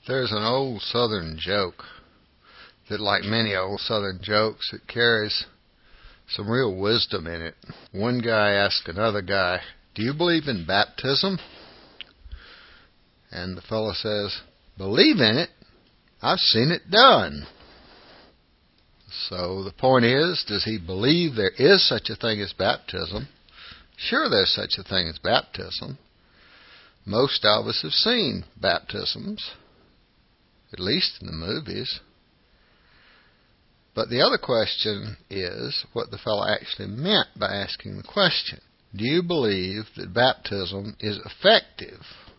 There's an old Southern joke that, like many old Southern jokes, it carries some real wisdom in it. One guy asked another guy, "Do you believe in baptism?" And the fellow says, "Believe in it? I've seen it done." So the point is, does he believe there is such a thing as baptism? Sure, there's such a thing as baptism. Most of us have seen baptisms, at least in the movies. But the other question is what the fellow actually meant by asking the question. Do you believe that baptism is effective?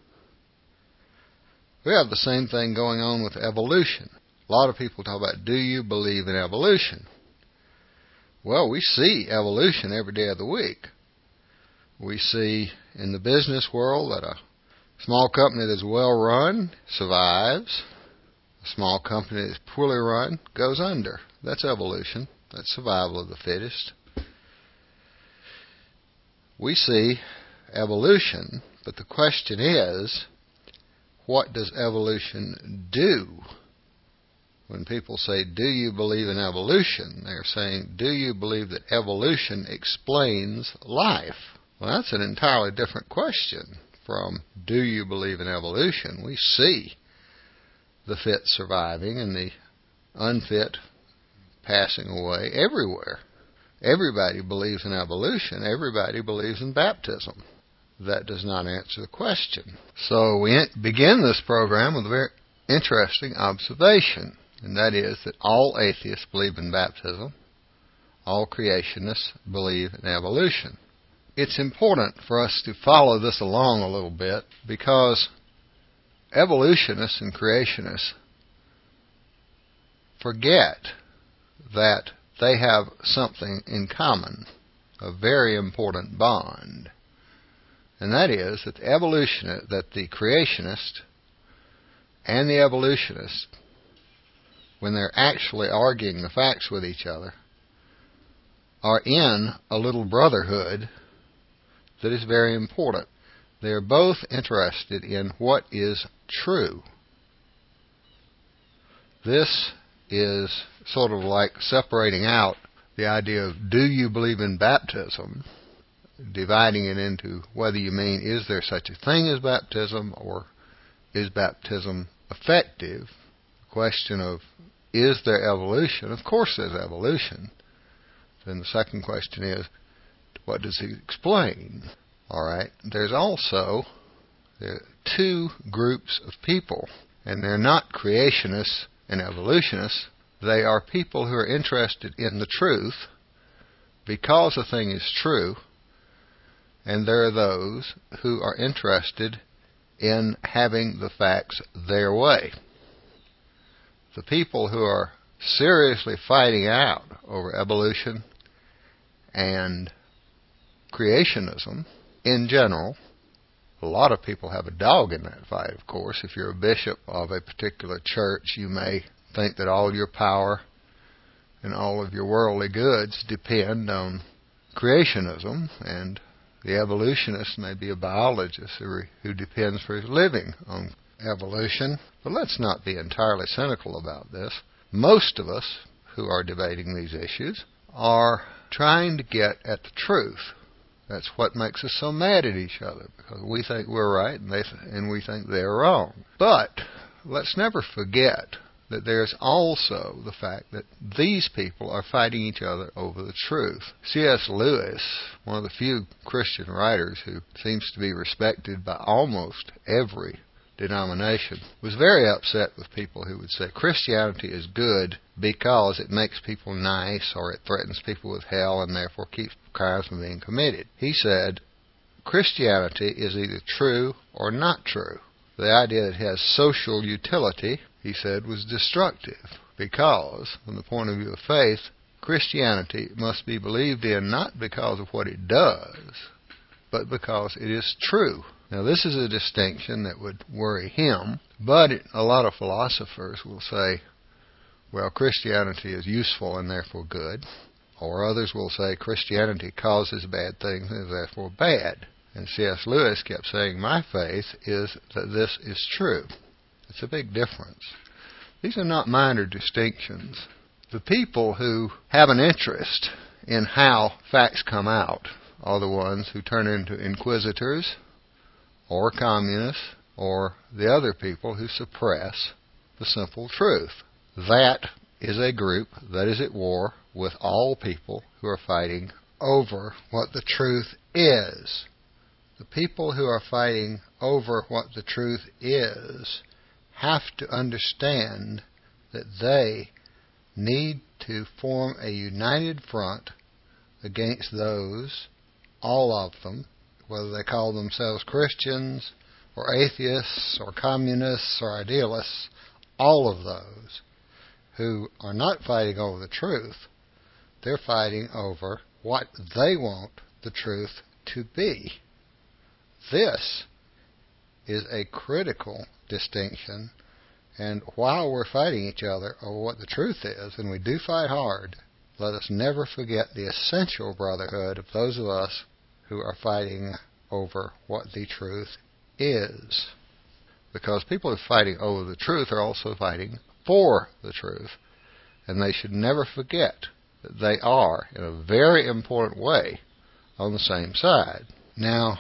We have the same thing going on with evolution. A lot of people talk about, do you believe in evolution? Well, we see evolution every day of the week. We see in the business world that a small company that's well run survives. A small company that's poorly run goes under. That's evolution. That's survival of the fittest. We see evolution, but the question is, what does evolution do? When people say, do you believe in evolution? They're saying, do you believe that evolution explains life? Well, that's an entirely different question from, do you believe in evolution? We see the fit surviving and the unfit passing away everywhere. Everybody believes in evolution. Everybody believes in baptism. That does not answer the question. So we begin this program with a very interesting observation, and that is that all atheists believe in baptism. All creationists believe in evolution. It's important for us to follow this along a little bit because evolutionists and creationists forget that they have something in common, a very important bond. And that is that the creationist and the evolutionist, when they're actually arguing the facts with each other, are in a little brotherhood that is very important. They are both interested in what is true. This is sort of like separating out the idea of, do you believe in baptism, dividing it into whether you mean, is there such a thing as baptism, or is baptism effective? The question of, is there evolution? Of course there's evolution. Then the second question is, what does it explain? All right. There are two groups of people, and they're not creationists and evolutionists. They are people who are interested in the truth because a thing is true, and there are those who are interested in having the facts their way. The people who are seriously fighting out over evolution and creationism in general, a lot of people have a dog in that fight, of course. If you're a bishop of a particular church, you may think that all your power and all of your worldly goods depend on creationism, and the evolutionist may be a biologist who depends for his living on evolution. But let's not be entirely cynical about this. Most of us who are debating these issues are trying to get at the truth. That's what makes us so mad at each other, because we think we're right and we think they're wrong. But let's never forget that there's also the fact that these people are fighting each other over the truth. C.S. Lewis, one of the few Christian writers who seems to be respected by almost every denomination, was very upset with people who would say Christianity is good because it makes people nice, or it threatens people with hell and therefore keeps crimes from being committed. He said Christianity is either true or not true. The idea that it has social utility, he said, was destructive, because from the point of view of faith, Christianity must be believed in not because of what it does, but because it is true. Now, this is a distinction that would worry him, but a lot of philosophers will say, well, Christianity is useful and therefore good, or others will say Christianity causes bad things and is therefore bad. And C.S. Lewis kept saying, my faith is that this is true. It's a big difference. These are not minor distinctions. The people who have an interest in how facts come out are the ones who turn into inquisitors or communists or the other people who suppress the simple truth. That is a group that is at war with all people who are fighting over what the truth is. The people who are fighting over what the truth is have to understand that they need to form a united front against those, all of them, whether they call themselves Christians or atheists or communists or idealists, all of those who are not fighting over the truth. They're fighting over what they want the truth to be. This is a critical distinction, and while we're fighting each other over what the truth is, and we do fight hard, let us never forget the essential brotherhood of those of us who are fighting over what the truth is. Because people who are fighting over the truth are also fighting for the truth, and they should never forget that they are, in a very important way, on the same side. Now,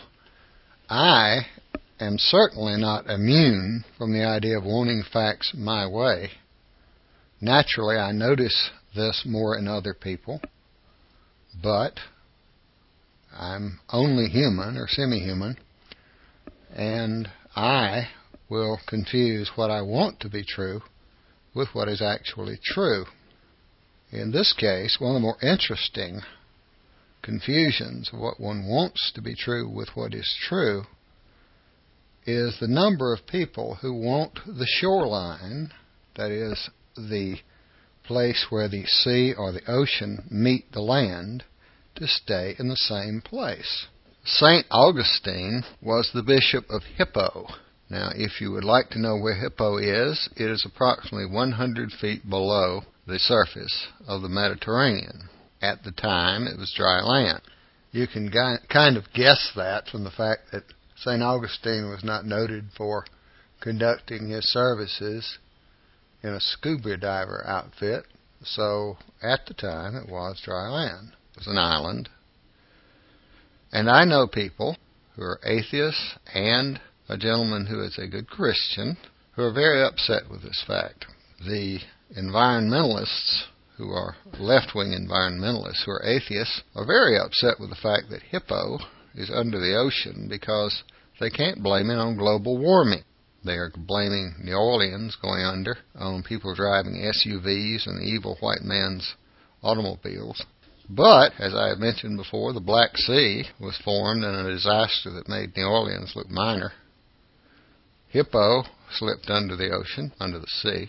I am certainly not immune from the idea of wanting facts my way. Naturally, I notice this more in other people, but I'm only human or semi-human, and I will confuse what I want to be true with what is actually true. In this case, one of the more interesting confusions of what one wants to be true with what is true is the number of people who want the shoreline, that is, the place where the sea or the ocean meet the land, to stay in the same place. St. Augustine was the bishop of Hippo. Now, if you would like to know where Hippo is, it is approximately 100 feet below the surface of the Mediterranean. At the time, it was dry land. You can kind of guess that from the fact that St. Augustine was not noted for conducting his services in a scuba diver outfit, so at the time it was dry land. It was an island. And I know people who are atheists and a gentleman who is a good Christian who are very upset with this fact. The environmentalists, who are left-wing environmentalists, who are atheists, are very upset with the fact that Hippo is under the ocean because they can't blame it on global warming. They are blaming New Orleans going under on people driving SUVs and the evil white man's automobiles. But, as I have mentioned before, the Black Sea was formed in a disaster that made New Orleans look minor. Hippo slipped under the ocean, under the sea.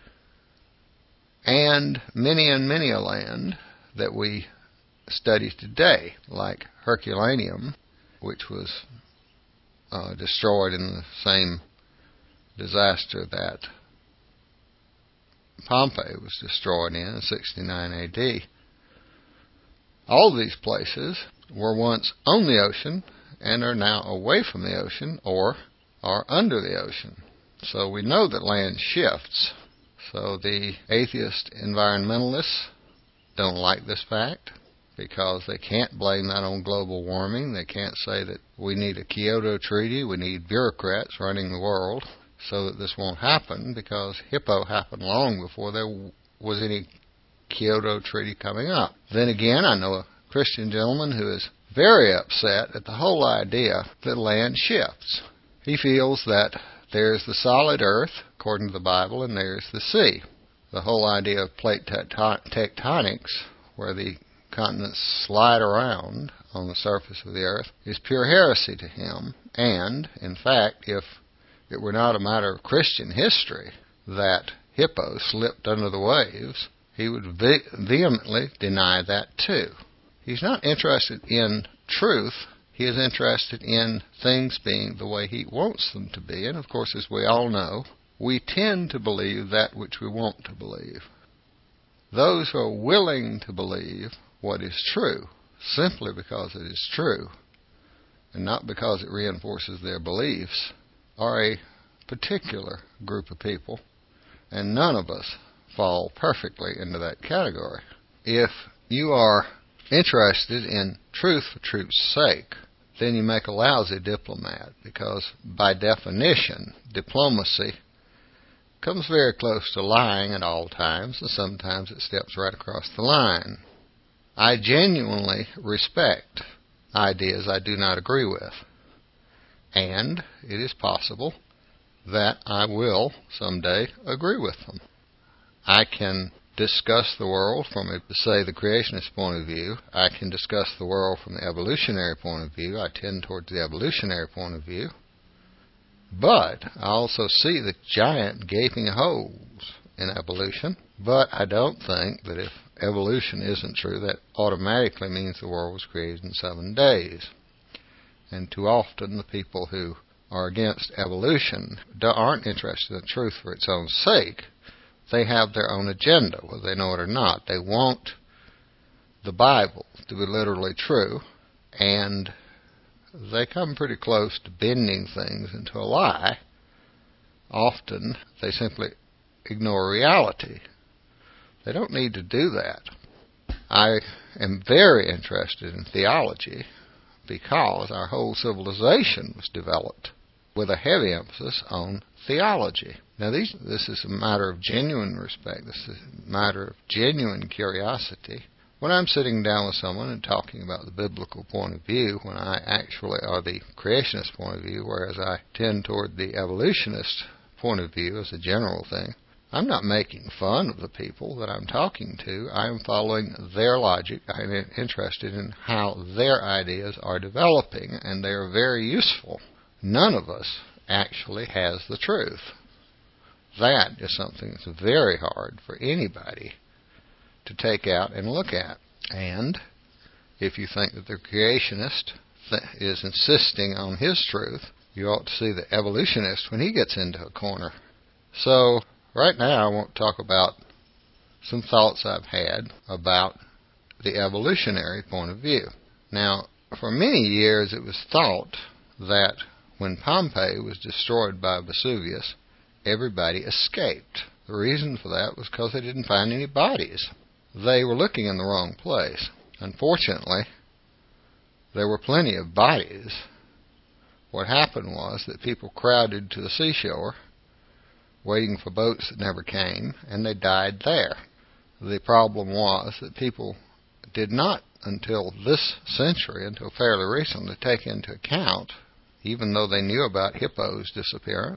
And many a land that we study today, like Herculaneum, which was destroyed in the same disaster that Pompeii was destroyed in 69 AD. All these places were once on the ocean and are now away from the ocean or are under the ocean. So we know that land shifts. So the atheist environmentalists don't like this fact because they can't blame that on global warming. They can't say that we need a Kyoto Treaty, we need bureaucrats running the world so that this won't happen, because Hippo happened long before there was any Kyoto Treaty coming up. Then again, I know a Christian gentleman who is very upset at the whole idea that land shifts. He feels that there's the solid earth, according to the Bible, and there's the sea. The whole idea of plate tectonics, where the continents slide around on the surface of the earth, is pure heresy to him. And, in fact, if it were not a matter of Christian history that Hippo slipped under the waves, he would vehemently deny that too. He's not interested in truth. He is interested in things being the way he wants them to be. And, of course, as we all know, we tend to believe that which we want to believe. Those who are willing to believe what is true, simply because it is true, and not because it reinforces their beliefs, are a particular group of people, and none of us fall perfectly into that category. If you are interested in truth for truth's sake, then you make a lousy diplomat, because by definition, diplomacy comes very close to lying at all times, and sometimes it steps right across the line. I genuinely respect ideas I do not agree with, and it is possible that I will someday agree with them. I can discuss the world from, say, the creationist point of view. I can discuss the world from the evolutionary point of view. I tend towards the evolutionary point of view. But I also see the giant gaping holes in evolution. But I don't think that if evolution isn't true, that automatically means the world was created in 7 days. And too often the people who are against evolution aren't interested in truth for its own sake. They have their own agenda, whether they know it or not. They want the Bible to be literally true, and they come pretty close to bending things into a lie. Often they simply ignore reality. They don't need to do that. I am very interested in theology because our whole civilization was developed with a heavy emphasis on theology. Now, this is a matter of genuine respect. This is a matter of genuine curiosity. When I'm sitting down with someone and talking about the biblical point of view, when I actually are the creationist point of view, whereas I tend toward the evolutionist point of view as a general thing, I'm not making fun of the people that I'm talking to. I am following their logic. I'm interested in how their ideas are developing, and they are very useful. None of us actually has the truth. That is something that's very hard for anybody to take out and look at. And if you think that the creationist is insisting on his truth, you ought to see the evolutionist when he gets into a corner. So, right now I want to talk about some thoughts I've had about the evolutionary point of view. Now, for many years it was thought that when Pompeii was destroyed by Vesuvius, everybody escaped. The reason for that was because they didn't find any bodies. They were looking in the wrong place. Unfortunately, there were plenty of bodies. What happened was that people crowded to the seashore, waiting for boats that never came, and they died there. The problem was that people did not, until this century, until fairly recently, take into account, even though they knew about Hippo's disappearance,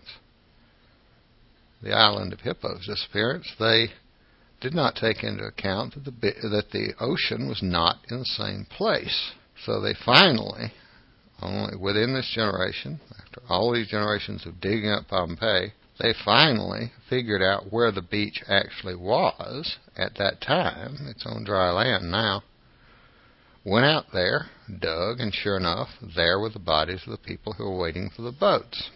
the island of Hippo's disappearance, they did not take into account that the ocean was not in the same place. So they finally, only within this generation, after all these generations of digging up Pompeii, they finally figured out where the beach actually was at that time. It's on dry land now. Went out there, dug, and sure enough, there were the bodies of the people who were waiting for the boats.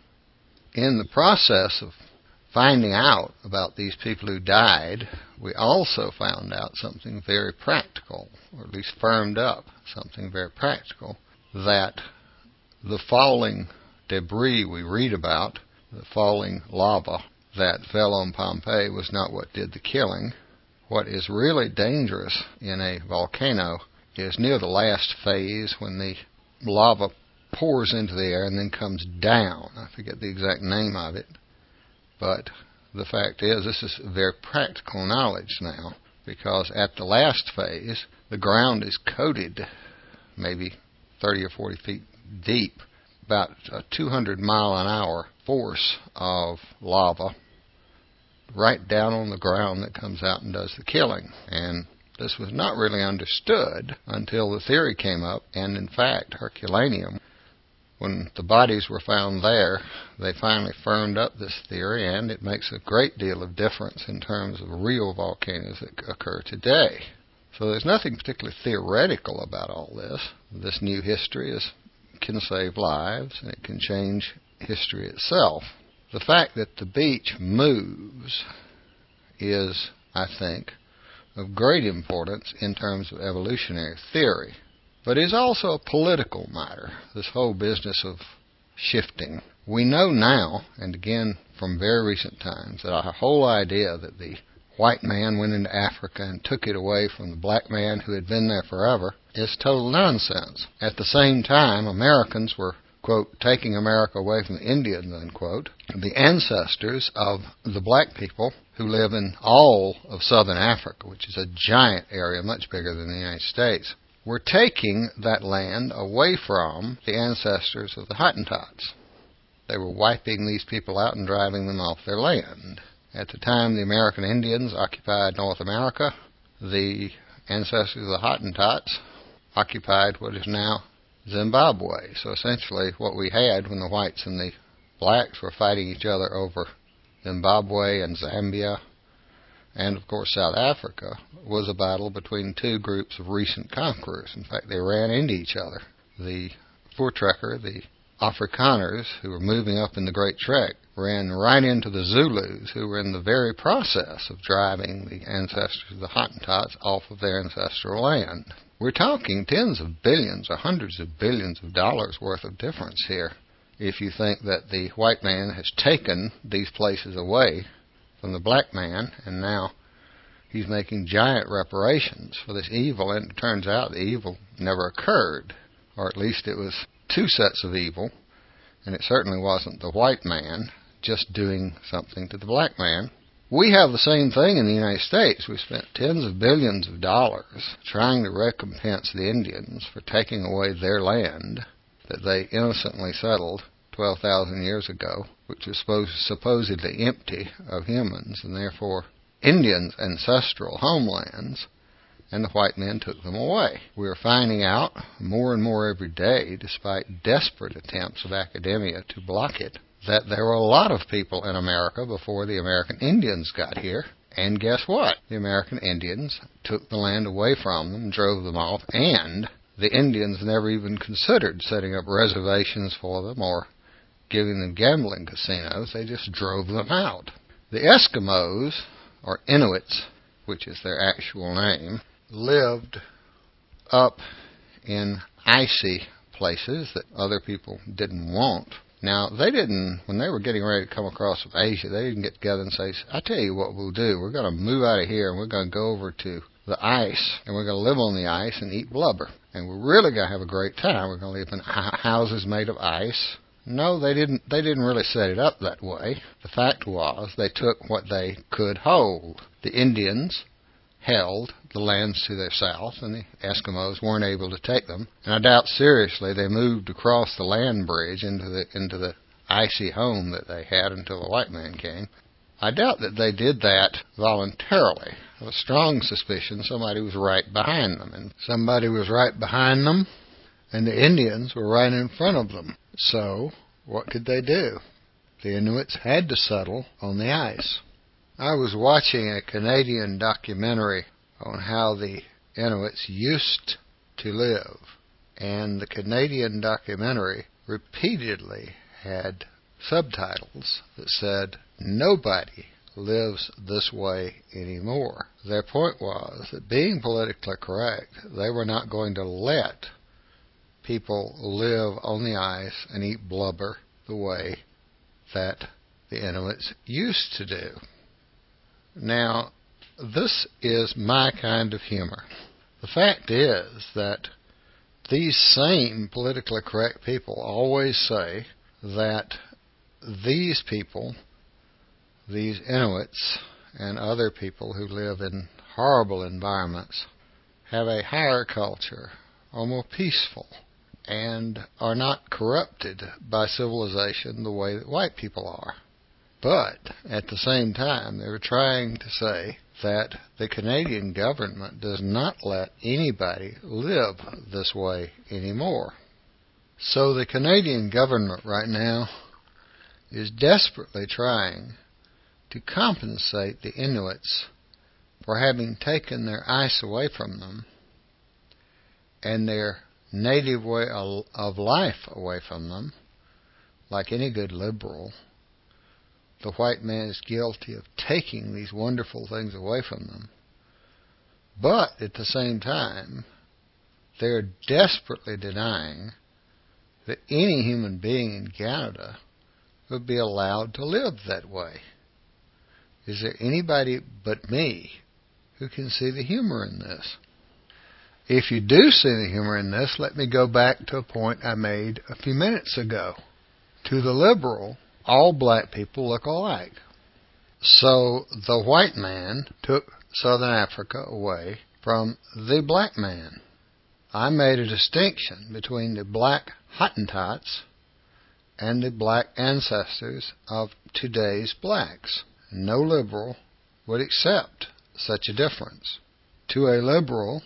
In the process of finding out about these people who died, we also found out something very practical, or at least firmed up something very practical, that the falling debris we read about, the falling lava that fell on Pompeii, was not what did the killing. What is really dangerous in a volcano is near the last phase, when the lava pours into the air and then comes down. I forget the exact name of it. But the fact is, this is very practical knowledge now, because at the last phase, the ground is coated maybe 30 or 40 feet deep, about a 200-mile-an-hour force of lava right down on the ground that comes out and does the killing. And this was not really understood until the theory came up, and in fact, Herculaneum, when the bodies were found there, they finally firmed up this theory, and it makes a great deal of difference in terms of real volcanoes that occur today. So there's nothing particularly theoretical about all this. This new history can save lives, and it can change history itself. The fact that the beach moves is, I think, of great importance in terms of evolutionary theory. But it's also a political matter, this whole business of shifting. We know now, and again from very recent times, that our whole idea that the white man went into Africa and took it away from the black man who had been there forever is total nonsense. At the same time, Americans were, quote, taking America away from the Indians, unquote. The ancestors of the black people who live in all of southern Africa, which is a giant area, much bigger than the United States, were taking that land away from the ancestors of the Hottentots. They were wiping these people out and driving them off their land. At the time the American Indians occupied North America, the ancestors of the Hottentots occupied what is now Zimbabwe. So essentially what we had when the whites and the blacks were fighting each other over Zimbabwe and Zambia, and of course South Africa, was a battle between two groups of recent conquerors. In fact, they ran into each other. The Voortrekker, the Afrikaners, who were moving up in the Great Trek, ran right into the Zulus, who were in the very process of driving the ancestors of the Hottentots off of their ancestral land. We're talking tens of billions or hundreds of billions of dollars worth of difference here, if you think that the white man has taken these places away from the black man, and now he's making giant reparations for this evil, and it turns out the evil never occurred, or at least it was two sets of evil, and it certainly wasn't the white man just doing something to the black man. We have the same thing in the United States. We spent tens of billions of dollars trying to recompense the Indians for taking away their land that they innocently settled 12,000 years ago, which was supposedly empty of humans and therefore Indians' ancestral homelands, and the white men took them away. We are finding out more and more every day, despite desperate attempts of academia to block it, that there were a lot of people in America before the American Indians got here. And guess what? The American Indians took the land away from them, drove them off, and the Indians never even considered setting up reservations for them or giving them gambling casinos. They just drove them out. The Eskimos, or Inuits, which is their actual name, lived up in icy places that other people didn't want. Now, they didn't, when they were getting ready to come across from Asia, they didn't get together and say, I tell you what we'll do, we're going to move out of here and we're going to go over to the ice and we're going to live on the ice and eat blubber. And we're really going to have a great time. We're going to live in houses made of ice. No, they didn't really set it up that way. The fact was they took what they could hold. The Indians held the lands to their south, and the Eskimos weren't able to take them. And I doubt seriously they moved across the land bridge into the icy home that they had until the white man came. I doubt that they did that voluntarily. I have a strong suspicion somebody was right behind them, and somebody was right behind them, and the Indians were right in front of them. So, what could they do? The Inuits had to settle on the ice. I was watching a Canadian documentary on how the Inuits used to live, and the Canadian documentary repeatedly had subtitles that said, nobody lives this way anymore. Their point was that being politically correct, they were not going to let people live on the ice and eat blubber the way that the Inuits used to do. Now, this is my kind of humor. The fact is that these same politically correct people always say that these people, these Inuits and other people who live in horrible environments, have a higher culture, are more peaceful, and are not corrupted by civilization the way that white people are. But at the same time, they were trying to say that the Canadian government does not let anybody live this way anymore. So the Canadian government right now is desperately trying to compensate the Inuits for having taken their ice away from them and their native way of life away from them. Like any good liberal, the white man is guilty of taking these wonderful things away from them. But at the same time, they're desperately denying that any human being in Canada would be allowed to live that way. Is there anybody but me who can see the humor in this? If you do see the humor in this, let me go back to a point I made a few minutes ago. To the liberal, all black people look alike. So the white man took Southern Africa away from the black man. I made a distinction between the black Hottentots and the black ancestors of today's blacks. No liberal would accept such a difference. To a liberal,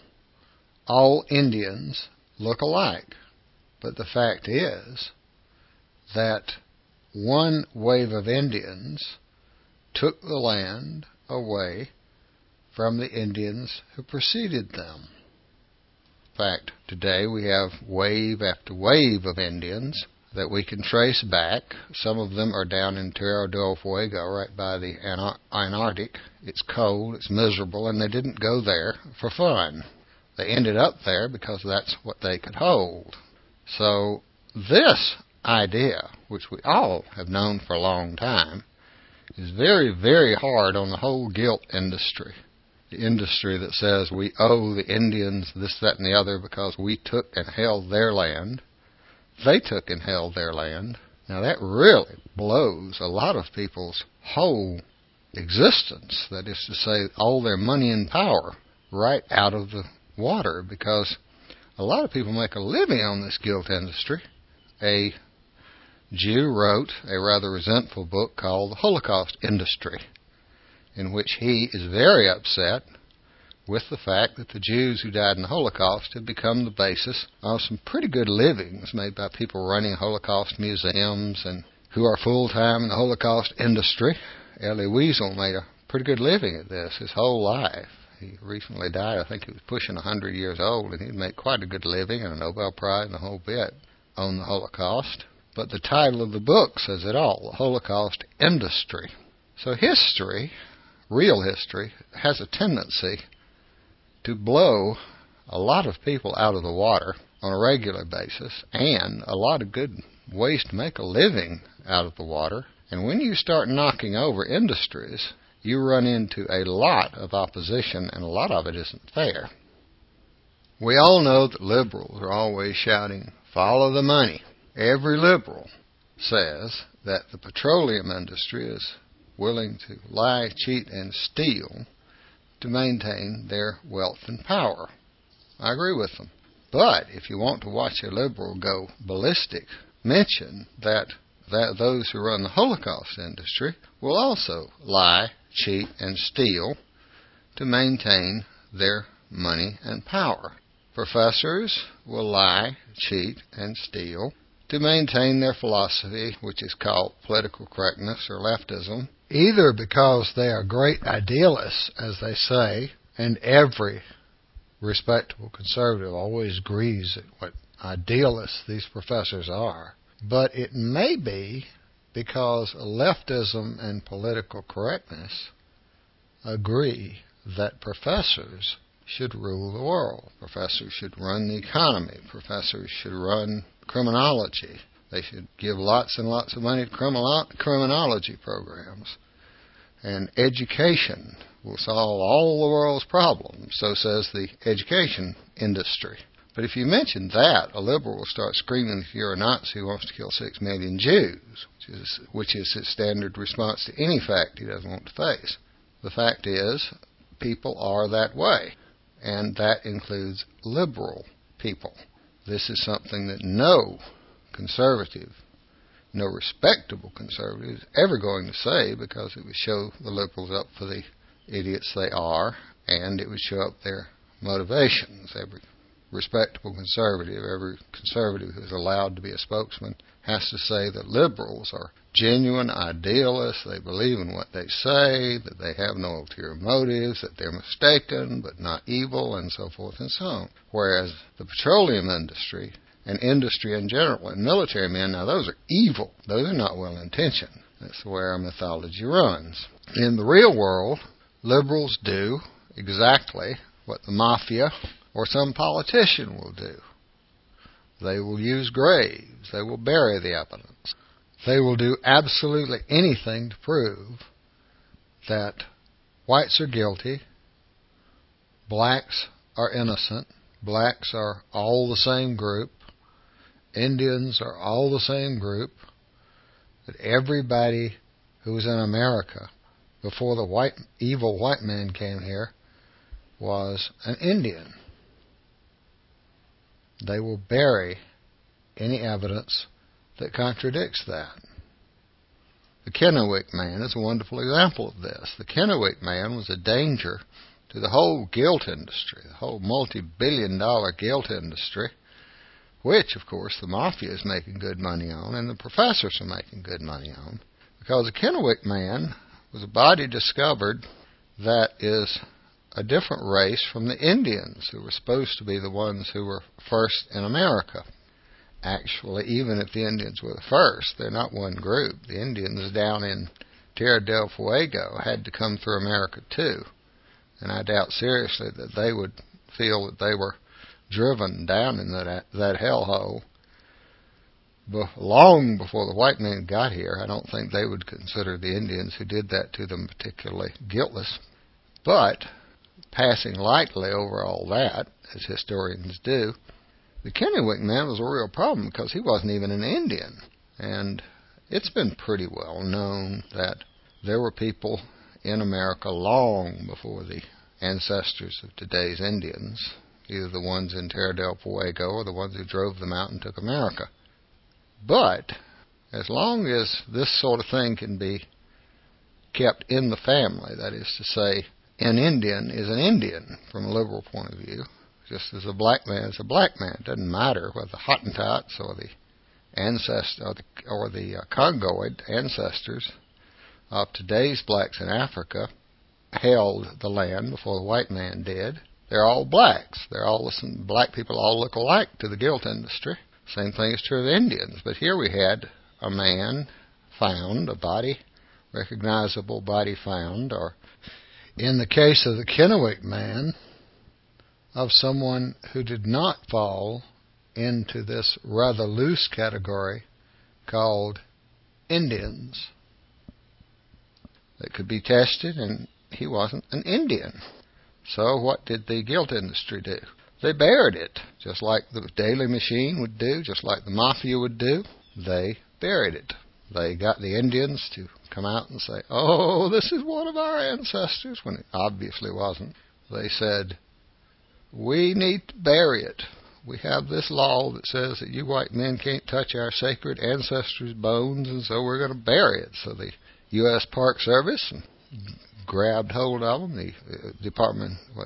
all Indians look alike. But the fact is that one wave of Indians took the land away from the Indians who preceded them. In fact, today we have wave after wave of Indians that we can trace back. Some of them are down in Tierra del Fuego, right by the Antarctic. It's cold, it's miserable, and they didn't go there for fun. They ended up there because that's what they could hold. So this idea, which we all have known for a long time, is very, very hard on the whole guilt industry. The industry that says we owe the Indians this, that, and the other because we took and held their land. They took and held their land. Now that really blows a lot of people's whole existence, that is to say, all their money and power, right out of the water, because a lot of people make a living on this guilt industry. A Jew wrote a rather resentful book called The Holocaust Industry, in which he is very upset with the fact that the Jews who died in the Holocaust have become the basis of some pretty good livings made by people running Holocaust museums and who are full-time in the Holocaust industry. Elie Wiesel made a pretty good living at this his whole life. He recently died. I think he was pushing 100 years old, and he'd made quite a good living and a Nobel Prize and the whole bit on the Holocaust. But the title of the book says it all, The Holocaust Industry. So history, real history, has a tendency to blow a lot of people out of the water on a regular basis, and a lot of good ways to make a living out of the water. And when you start knocking over industries, you run into a lot of opposition, and a lot of it isn't fair. We all know that liberals are always shouting, follow the money. Every liberal says that the petroleum industry is willing to lie, cheat, and steal to maintain their wealth and power. I agree with them. But if you want to watch a liberal go ballistic, mention that those who run the Holocaust industry will also lie, cheat, and steal to maintain their money and power. Professors will lie, cheat, and steal to maintain their philosophy, which is called political correctness or leftism, either because they are great idealists, as they say, and every respectable conservative always agrees at what idealists these professors are, but it may be because leftism and political correctness agree that professors should rule the world. Professors should run the economy. Professors should run criminology. They should give lots and lots of money to criminology programs. And education will solve all the world's problems, so says the education industry. But if you mention that, a liberal will start screaming if you're a Nazi who wants to kill 6 million Jews, which is his standard response to any fact he doesn't want to face. The fact is, people are that way, and that includes liberal people. This is something that no conservative, no respectable conservative is ever going to say, because it would show the liberals up for the idiots they are, and it would show up their motivations. Every respectable conservative, every conservative who's allowed to be a spokesman, has to say that liberals are genuine idealists, they believe in what they say, that they have no ulterior motives, that they're mistaken but not evil, and so forth and so on. Whereas the petroleum industry and industry in general and military men, now those are evil. Those are not well-intentioned. That's where our mythology runs. In the real world, liberals do exactly what the mafia or some politician will do. They will use graves. They will bury the evidence. They will do absolutely anything to prove that whites are guilty, blacks are innocent, blacks are all the same group, Indians are all the same group, that everybody who was in America before the evil white man came here was an Indian. They will bury any evidence that contradicts that. The Kennewick Man is a wonderful example of this. The Kennewick Man was a danger to the whole gilt industry, the whole multi-billion-dollar gilt industry, which, of course, the mafia is making good money on and the professors are making good money on, because the Kennewick Man was a body discovered that is a different race from the Indians, who were supposed to be the ones who were first in America. Actually, even if the Indians were the first, they're not one group. The Indians down in Tierra del Fuego had to come through America too. And I doubt seriously that they would feel that they were driven down in that hellhole long before the white man got here. I don't think they would consider the Indians who did that to them particularly guiltless. But passing lightly over all that, as historians do, the Kennewick Man was a real problem because he wasn't even an Indian. And it's been pretty well known that there were people in America long before the ancestors of today's Indians, either the ones in Tierra del Fuego or the ones who drove them out and took America. But as long as this sort of thing can be kept in the family, that is to say, an Indian is an Indian from a liberal point of view, just as a black man is a black man. It doesn't matter whether the Hottentots or the Congoid ancestors of today's blacks in Africa held the land before the white man did. They're all blacks. Black people all look alike to the gilt industry. Same thing is true of Indians. But here we had a man found, a body, recognizable body found, or in the case of the Kennewick Man, of someone who did not fall into this rather loose category called Indians. That could be tested, and he wasn't an Indian. So what did the gilt industry do? They buried it, just like the Daily Machine would do, just like the Mafia would do. They buried it. They got the Indians to come out and say, "Oh, this is one of our ancestors," when it obviously wasn't. They said, "We need to bury it. We have this law that says that you white men can't touch our sacred ancestors' bones, and so we're going to bury it." So the U.S. Park Service grabbed hold of them. The Department of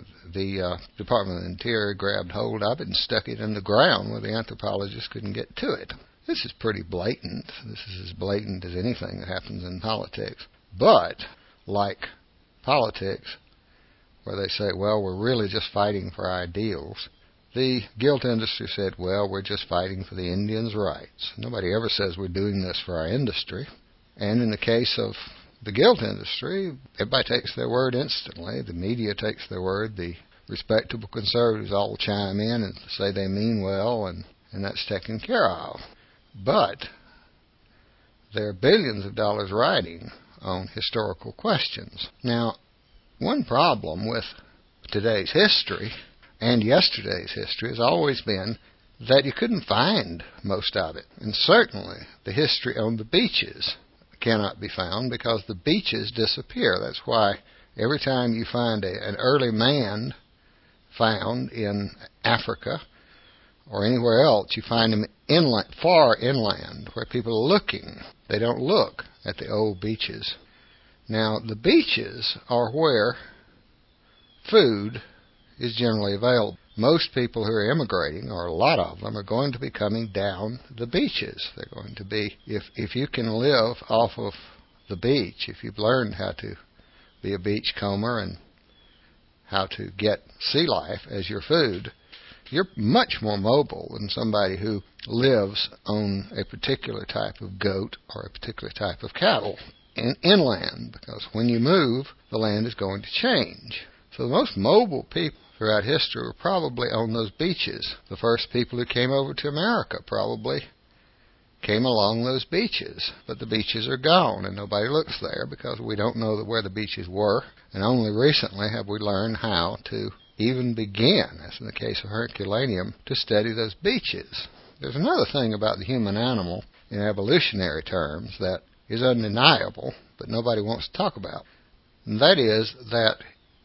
the Interior grabbed hold of it and stuck it in the ground where the anthropologists couldn't get to it. This is pretty blatant. This is as blatant as anything that happens in politics. But, like politics, where they say, well, we're really just fighting for ideals, the gilt industry said, well, we're just fighting for the Indians' rights. Nobody ever says we're doing this for our industry. And in the case of the gilt industry, everybody takes their word instantly. The media takes their word. The respectable conservatives all chime in and say they mean well, and that's taken care of. But there are billions of dollars riding on historical questions. Now, one problem with today's history and yesterday's history has always been that you couldn't find most of it. And certainly the history on the beaches cannot be found because the beaches disappear. That's why every time you find an early man found in Africa or anywhere else, you find them inland, far inland, where people are looking. They don't look at the old beaches. Now, the beaches are where food is generally available. Most people who are immigrating, or a lot of them, are going to be coming down the beaches. They're going to be, if you can live off of the beach, if you've learned how to be a beachcomber and how to get sea life as your food, you're much more mobile than somebody who lives on a particular type of goat or a particular type of cattle inland, because when you move, the land is going to change. So the most mobile people throughout history were probably on those beaches. The first people who came over to America probably came along those beaches. But the beaches are gone, and nobody looks there because we don't know where the beaches were. And only recently have we learned how to even begin, as in the case of Herculaneum, to study those beaches. There's another thing about the human animal in evolutionary terms that is undeniable, but nobody wants to talk about. And that is that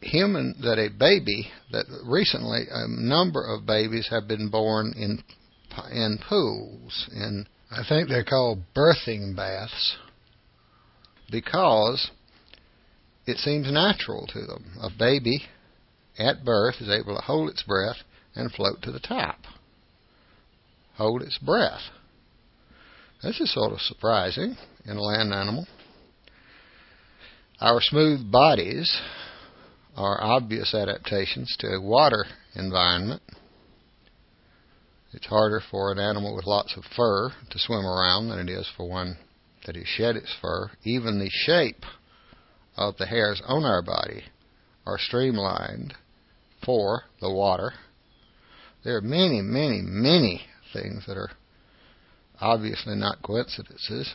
recently a number of babies have been born in pools, and I think they're called birthing baths, because it seems natural to them. A baby at birth is able to hold its breath and float to the top. Hold its breath. This is sort of surprising in a land animal. Our smooth bodies are obvious adaptations to a water environment. It's harder for an animal with lots of fur to swim around than it is for one that has shed its fur. Even the shape of the hairs on our body are streamlined for the water. There are many, many, many things that are obviously not coincidences,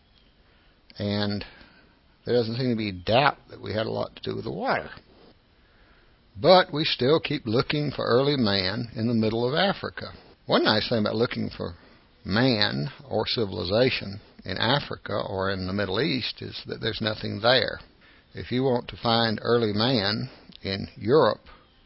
and there doesn't seem to be doubt that we had a lot to do with the water. But we still keep looking for early man in the middle of Africa. One nice thing about looking for man or civilization in Africa or in the Middle East is that there's nothing there. If you want to find early man in Europe,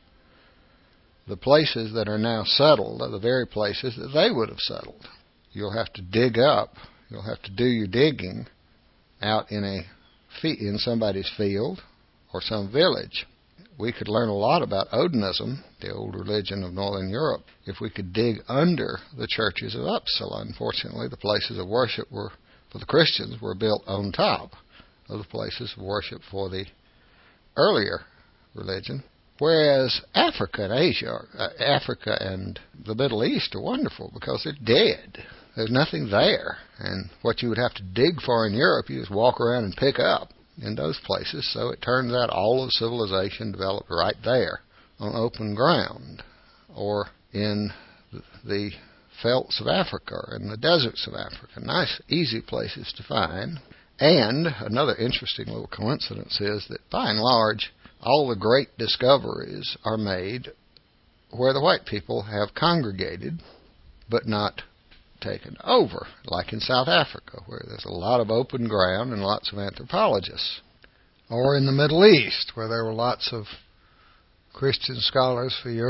the places that are now settled are the very places that they would have settled. You'll have to dig up, you'll have to do your digging out in somebody's field or some village. We could learn a lot about Odinism, the old religion of Northern Europe, if we could dig under the churches of Uppsala. Unfortunately, the places of worship for the Christians were built on top of the places of worship for the earlier religion. Whereas Africa and the Middle East are wonderful because they're dead. There's nothing there. And what you would have to dig for in Europe, you just walk around and pick up in those places. So it turns out all of civilization developed right there on open ground, or in the felts of Africa, or in the deserts of Africa. Nice, easy places to find. And another interesting little coincidence is that, by and large, all the great discoveries are made where the white people have congregated, but not taken over, like in South Africa, where there's a lot of open ground and lots of anthropologists. Or in the Middle East, where there were lots of Christian scholars from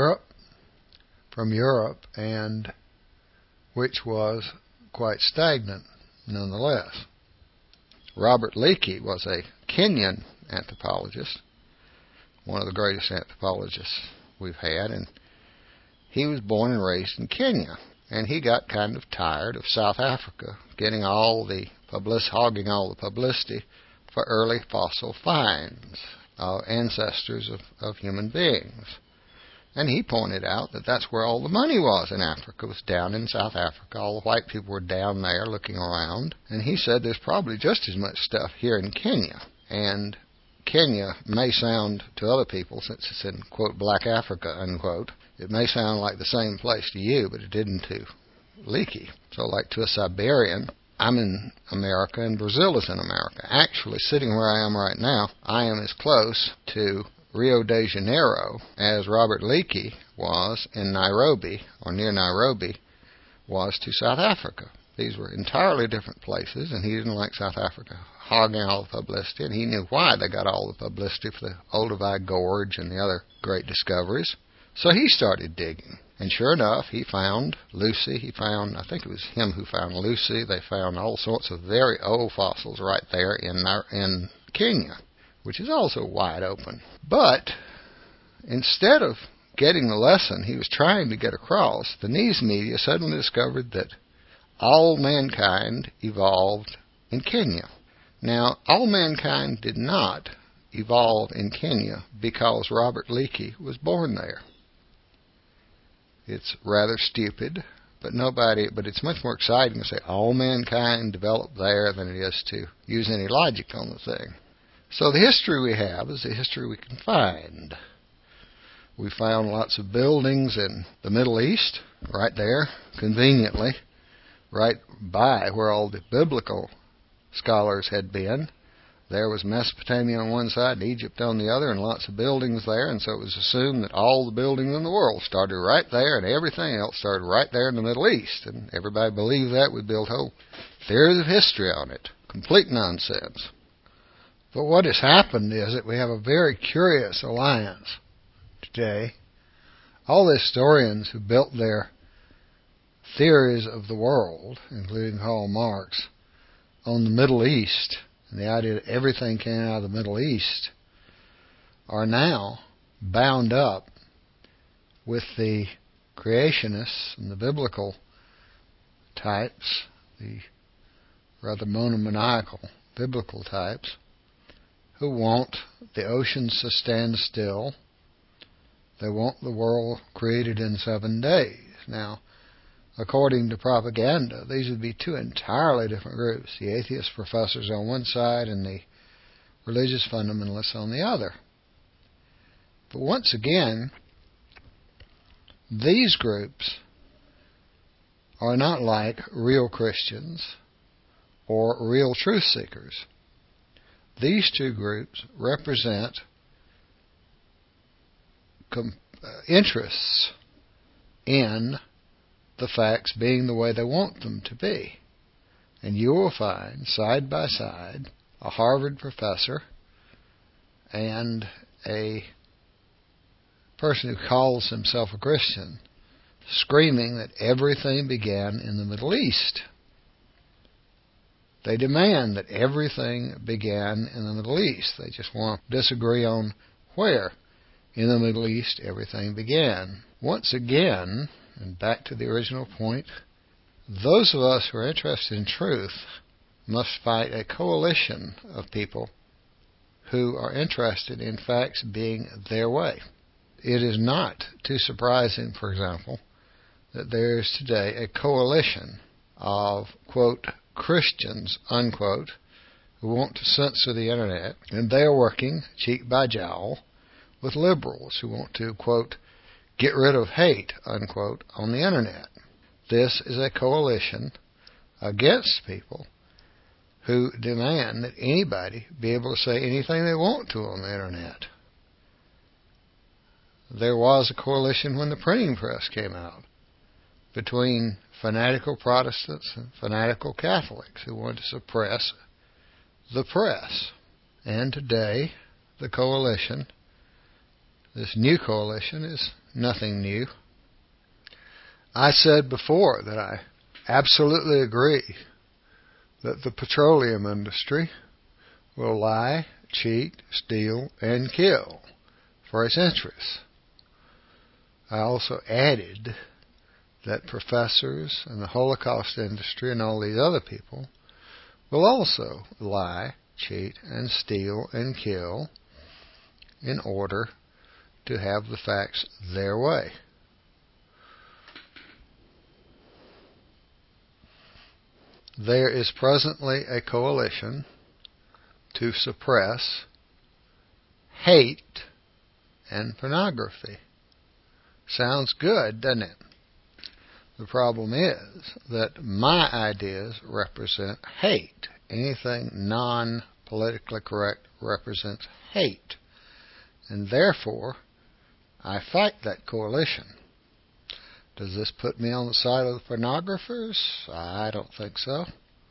Europe, and which was quite stagnant nonetheless. Robert Leakey was a Kenyan anthropologist, one of the greatest anthropologists we've had, and he was born and raised in Kenya. And he got kind of tired of South Africa hogging all the publicity for early fossil finds, ancestors of human beings. And he pointed out that that's where all the money was in Africa, was down in South Africa. All the white people were down there looking around. And he said there's probably just as much stuff here in Kenya. And Kenya may sound to other people, since it's in, quote, black Africa, unquote, it may sound like the same place to you, but it didn't to Leakey. So like to a Siberian, I'm in America and Brazil is in America. Actually, sitting where I am right now, I am as close to Rio de Janeiro as Robert Leakey was in Nairobi, or near Nairobi, was to South Africa. These were entirely different places, and he didn't like South Africa hogging all the publicity, and he knew why they got all the publicity for the Olduvai Gorge and the other great discoveries. So he started digging, and sure enough, he found Lucy. I think it was him who found Lucy. They found all sorts of very old fossils right there in Kenya, which is also wide open. But instead of getting the lesson he was trying to get across, the news media suddenly discovered that all mankind evolved in Kenya. Now, all mankind did not evolve in Kenya because Robert Leakey was born there. It's rather stupid, but it's much more exciting to say all mankind developed there than it is to use any logic on the thing. So the history we have is the history we can find. We found lots of buildings in the Middle East, right there, conveniently, right by where all the biblical scholars had been. There was Mesopotamia on one side and Egypt on the other, and lots of buildings there, and so it was assumed that all the buildings in the world started right there, and everything else started right there in the Middle East. And everybody believed that. We built whole theories of history on it. Complete nonsense. But what has happened is that we have a very curious alliance today. All the historians who built their theories of the world, including Karl Marx, on the Middle East, and the idea that everything came out of the Middle East, are now bound up with the creationists and the biblical types, the rather monomaniacal biblical types, who want the oceans to stand still. They want the world created in 7 days. Now, according to propaganda, these would be two entirely different groups, the atheist professors on one side and the religious fundamentalists on the other. But once again, these groups are not like real Christians or real truth seekers. These two groups represent interests in the facts being the way they want them to be. And you will find, side by side, a Harvard professor and a person who calls himself a Christian screaming that everything began in the Middle East. They demand that everything began in the Middle East. They just want to disagree on where in the Middle East everything began. Once again, and back to the original point, those of us who are interested in truth must fight a coalition of people who are interested in facts being their way. It is not too surprising, for example, that there is today a coalition of, quote, Christians, unquote, who want to censor the Internet, and they are working cheek by jowl with liberals who want to, quote, get rid of hate, unquote, on the Internet. This is a coalition against people who demand that anybody be able to say anything they want to on the Internet. There was a coalition when the printing press came out between fanatical Protestants and fanatical Catholics who wanted to suppress the press. And today, the coalition, this new coalition, is nothing new. I said before that I absolutely agree that the petroleum industry will lie, cheat, steal, and kill for its interests. I also added that professors and the Holocaust industry and all these other people will also lie, cheat, and steal and kill in order to have the facts their way. There is presently a coalition to suppress hate and pornography. Sounds good, doesn't it? The problem is that my ideas represent hate. Anything non-politically correct represents hate. And therefore, I fight that coalition. Does this put me on the side of the pornographers? I don't think so.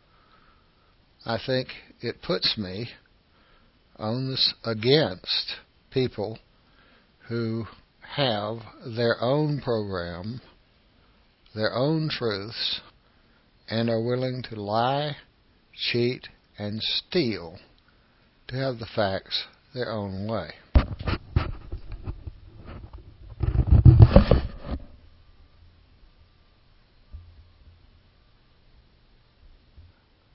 I think it puts me on this against people who have their own program, their own truths, and are willing to lie, cheat, and steal to have the facts their own way.